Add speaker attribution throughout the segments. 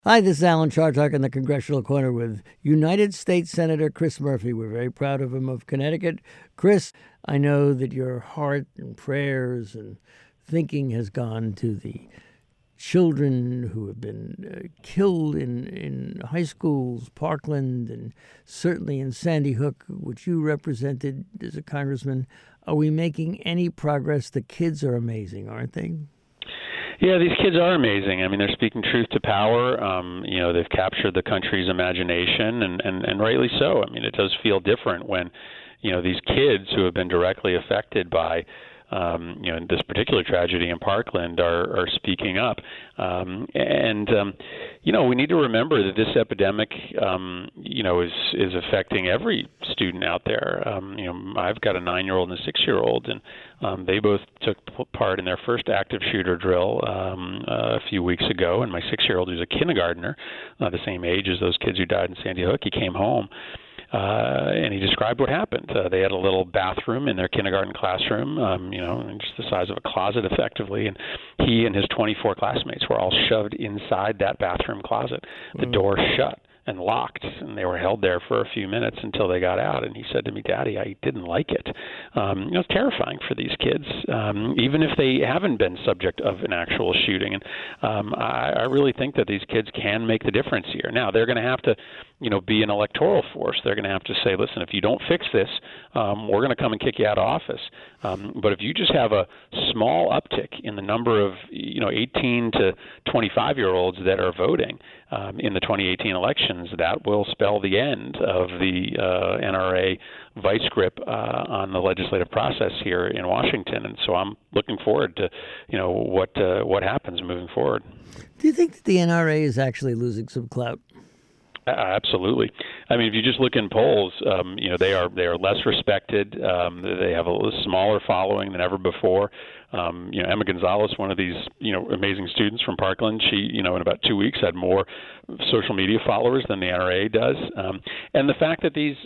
Speaker 1: Hi, this is Alan Chartock in the Congressional Corner with United States Senator Chris Murphy. We're very proud of him, of Connecticut. Chris, I know that your heart and prayers and thinking has gone to the children who have been killed in high schools, Parkland, and certainly in Sandy Hook, which you represented as a congressman. Are we making any progress? The kids are amazing, aren't they?
Speaker 2: Yeah, these kids are amazing. I mean, they're speaking truth to power. They've captured the country's imagination, and rightly so. I mean, it does feel different when, these kids who have been directly affected by, this particular tragedy in Parkland are speaking up. We need to remember that this epidemic, is affecting every student out there. I've got a 9-year-old and a 6-year-old, and they both took part in their first active shooter drill a few weeks ago. And my 6-year-old, who's a kindergartner, the same age as those kids who died in Sandy Hook, he came home. And he described what happened. They had a little bathroom in their kindergarten classroom, just the size of a closet effectively, and he and his 24 classmates were all shoved inside that bathroom closet. The door shut and locked, and they were held there for a few minutes until they got out. And he said to me, "Daddy, I didn't like it." It's terrifying for these kids, even if they haven't been subject of an actual shooting. And I really think that these kids can make the difference here. Now, they're going to have to, be an electoral force. They're going to have to say, listen, if you don't fix this, we're going to come and kick you out of office. But if you just have a small uptick in the number of, 18 to 25-year-olds that are voting in the 2018 elections, that will spell the end of the NRA vice grip on the legislative process here in Washington. And so I'm looking forward to, what happens moving forward.
Speaker 1: Do you think that the NRA is actually losing some clout?
Speaker 2: Absolutely. I mean, if you just look in polls, they are less respected. They have a smaller following than ever before. Emma Gonzalez, one of these, amazing students from Parkland, she, in about 2 weeks had more social media followers than the NRA does. And the fact that these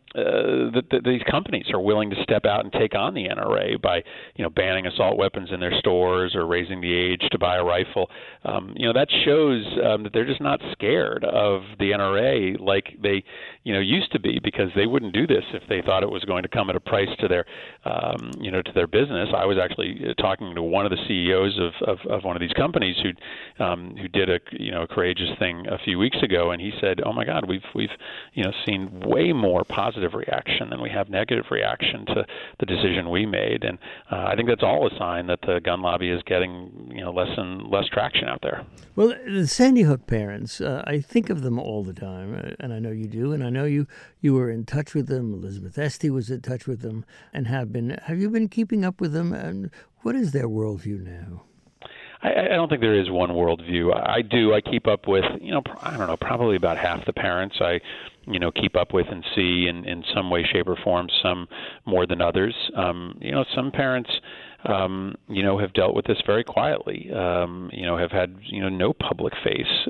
Speaker 2: these companies are willing to step out and take on the NRA by, banning assault weapons in their stores or raising the age to buy a rifle, that shows that they're just not scared of the NRA like they, used to be, because they wouldn't do this if they thought it was going to come at a price to their, to their business. I was actually talking to one of the CEOs of one of these companies who did a courageous thing a few weeks ago, and he said, "Oh my God, we've seen way more positive reaction than we have negative reaction to the decision we made." And I think that's all a sign that the gun lobby is getting less and less traction out there.
Speaker 1: Well, the Sandy Hook parents, I think of them all the time, and I know you do, and I know you were in touch with them. Elizabeth Esty was in touch with them, and have you been keeping up with them? And what is their worldview now?
Speaker 2: I don't think there is one worldview. I do. I keep up with, I don't know, probably about half the parents I, keep up with and see in some way, shape, or form, some more than others. Some parents, have dealt with this very quietly, have had, no public face.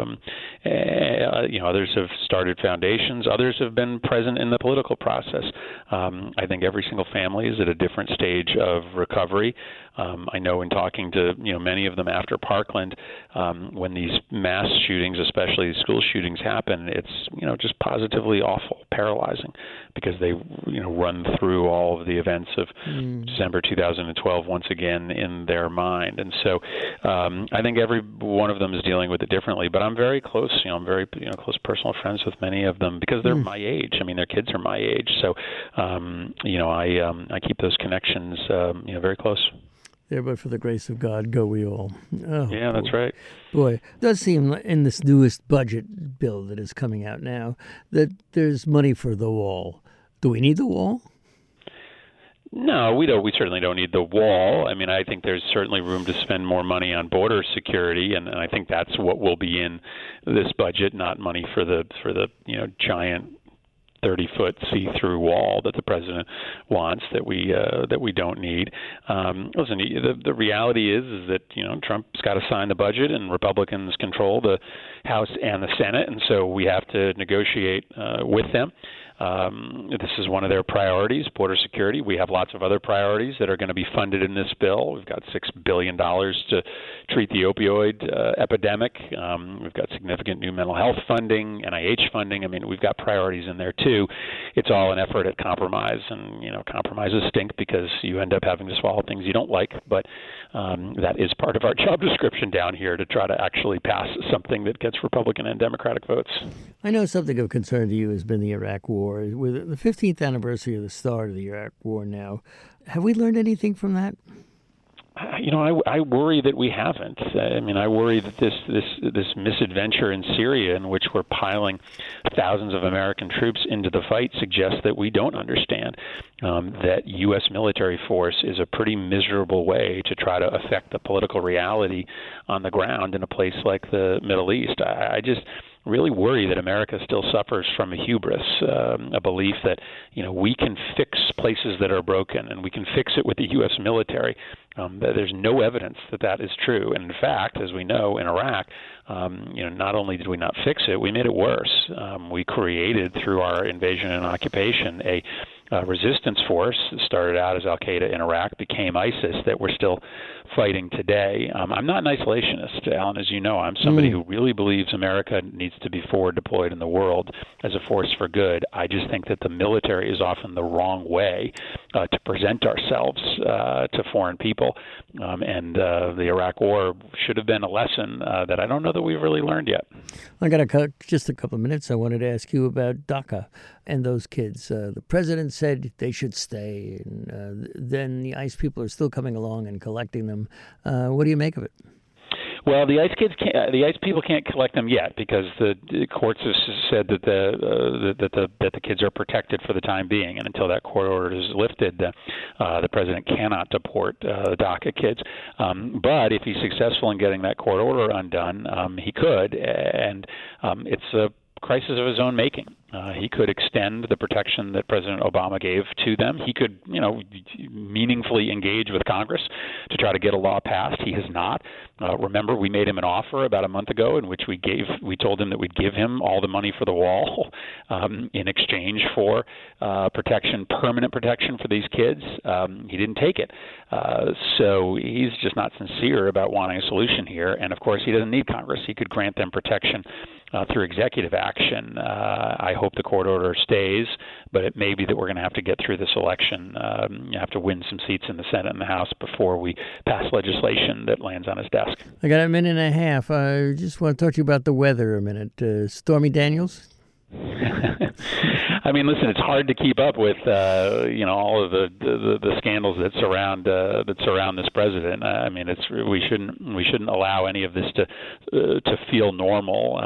Speaker 2: Others have started foundations. Others have been present in the political process. I think every single family is at a different stage of recovery. I know in talking to, many of them after Parkland, when these mass shootings, especially school shootings, happen, it's, just positively awful, paralyzing, because they, run through all of the events of December 2012 once again in their mind. And so I think every one of them is dealing with it differently. But I'm very close, I'm very close personal friends with many of them because they're my age. I mean, their kids are my age. So, I keep those connections, very close.
Speaker 1: There, but for the grace of God, go we all. Oh,
Speaker 2: yeah, that's right.
Speaker 1: Boy, it does seem in this newest budget bill that is coming out now that there's money for the wall. Do we need the wall?
Speaker 2: No, we don't. We certainly don't need the wall. I mean, I think there's certainly room to spend more money on border security, and I think that's what will be in this budget, not money for the giant 30-foot see-through wall that the president wants that we don't need. Listen, the reality is that Trump's got to sign the budget, and Republicans control the House and the Senate, and so we have to negotiate with them. This is one of their priorities, border security. We have lots of other priorities that are going to be funded in this bill. We've got $6 billion to treat the opioid epidemic. We've got significant new mental health funding, NIH funding. I mean, we've got priorities in there too. It's all an effort at compromise, and compromises stink because you end up having to swallow things you don't like. But that is part of our job description down here, to try to actually pass something that gets Republican and Democratic votes.
Speaker 1: I know something of concern to you has been the Iraq War. With the 15th anniversary of the start of the Iraq War now, have we learned anything from that?
Speaker 2: I worry that we haven't. I worry that this misadventure in Syria, in which we're piling thousands of American troops into the fight, suggests that we don't understand that U.S. military force is a pretty miserable way to try to affect the political reality on the ground in a place like the Middle East. I just really worry that America still suffers from a hubris, a belief that we can fix places that are broken, and we can fix it with the U.S. military. There's no evidence that that is true. And in fact, as we know, in Iraq, not only did we not fix it, we made it worse. We created, through our invasion and occupation, a resistance force that started out as Al-Qaeda in Iraq, became ISIS, that we're still fighting today. I'm not an isolationist, Alan, as you know. I'm somebody who really believes America needs to be forward deployed in the world as a force for good. I just think that the military is often the wrong way to present ourselves to foreign people. And the Iraq War should have been a lesson that I don't know that we've really learned yet.
Speaker 1: I got just a couple of minutes. I wanted to ask you about DACA and those kids. The president said they should stay, and then the ICE people are still coming along and collecting them. What do you make of it?
Speaker 2: Well, the ICE people can't collect them yet, because the courts have said that the kids are protected for the time being, and until that court order is lifted, the president cannot deport the DACA kids. But if he's successful in getting that court order undone, he could, and it's a crisis of his own making. He could extend the protection that President Obama gave to them. He could, meaningfully engage with Congress to try to get a law passed. He has not. Remember, we made him an offer about a month ago in which we told him that we'd give him all the money for the wall in exchange for permanent protection for these kids. He didn't take it. So he's just not sincere about wanting a solution here. And of course, he doesn't need Congress. He could grant them protection through executive action. I hope the court order stays, but it may be that we're going to have to get through this election. You have to win some seats in the Senate and the House before we pass legislation that lands on his desk.
Speaker 1: I got a minute and a half. I just want to talk to you about the weather a minute. Stormy Daniels?
Speaker 2: I mean, listen, it's hard to keep up with all of the scandals that surround this president. I mean, we shouldn't allow any of this to feel normal,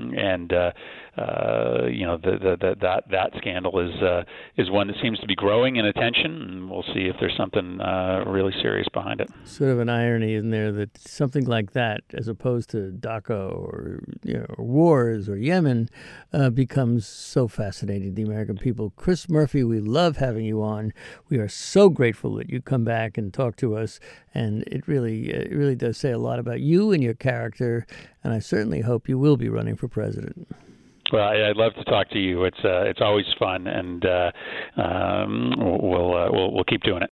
Speaker 2: that scandal is one that seems to be growing in attention, and we'll see if there's something really serious behind it.
Speaker 1: Sort of an irony, isn't there, that something like that, as opposed to DACA or wars or Yemen, becomes so fascinating to the American people. Chris Murphy, we love having you on. We are so grateful that you come back and talk to us, and it really does say a lot about you and your character, and I certainly hope you will be running for president.
Speaker 2: Well, I'd love to talk to you. It's always fun, and we'll keep doing it.